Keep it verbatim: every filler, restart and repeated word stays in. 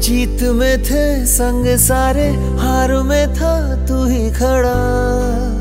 जीत में थे संग सारे, हार में था तू ही खड़ा।